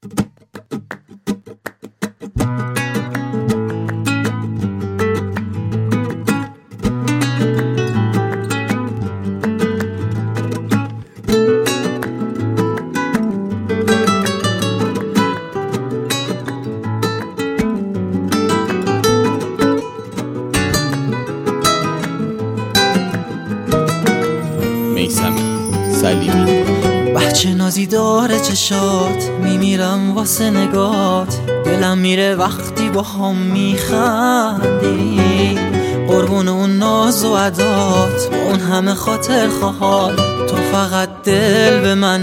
بچه نازی داره چشات، میمیرم واسه نگات، دلم میره وقتی با هم میخندی. قربون اون ناز و عدات، با اون همه خاطر خواهات، تو فقط دل به من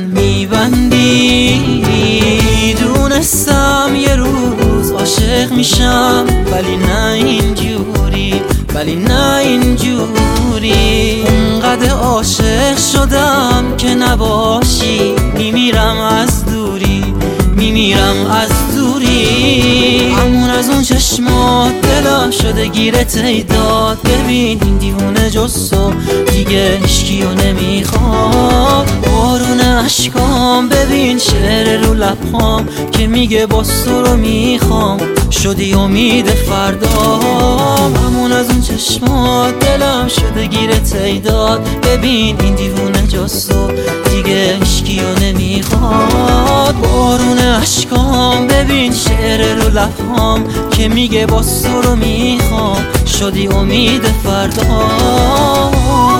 میبندی. دونستم یه روز عاشق میشم، ولی نه اینجوری، ولی نه اینجوری. اونقدر عاشق شدم که نباشی، میمیرم از دوری، میمیرم از دوری. همون از اون چشمات دلم شده گیره تیداد. ببین این دیوونه جزو دیگه هیچکیو نمیخواد. بارون اشکام ببین شعر رو لبهام که میگه باز تو رو میخوام، شدی امید فردام. همون از اون چشمات دلم شده گیره تیداد. ببین این دیوونه جزو دیگه هیچکیو نمیخواد. بارون اشکام ببین شعر رو لبهام که میگه باز تو رو میخوام، شدی امید فردام.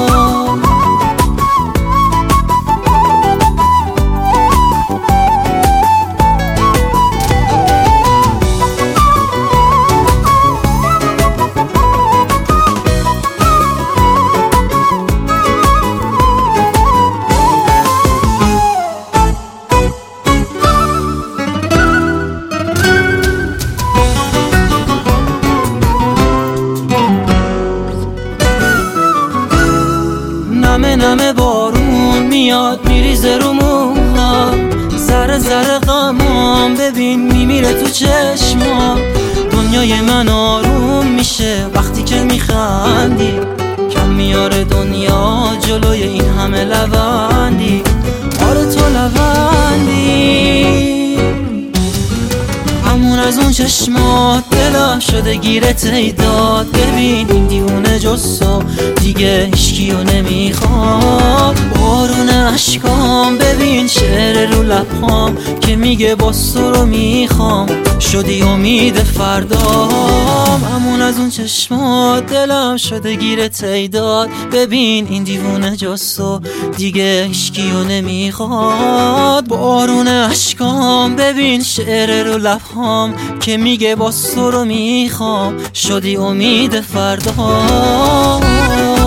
نمه بارون میاد میریزه رو موهام، ذره ذره غمام ببین میمیره تو چشمام. دنیای من آروم میشه وقتی که میخندی، کم میاره دنیا جلوی این همه لبندی. آره تو لبندی. همون از اون چشمات دلم شده گیره تیداد. ببین این دیوونه جزو دیگه هیچکیو نمیخواد. بارون اشکام ببین شعر رو لبهام که میگه باز تو رو میخوام، شدی امید فردام. همون از اون چشمات دلم شده گیره تیداد. ببین این دیوونه جزو دیگه هیچکیو نمیخواد. بارون اشکام ببین شعر رو لبهام که میگه باز تو رو میخوام، شدی امید فردام.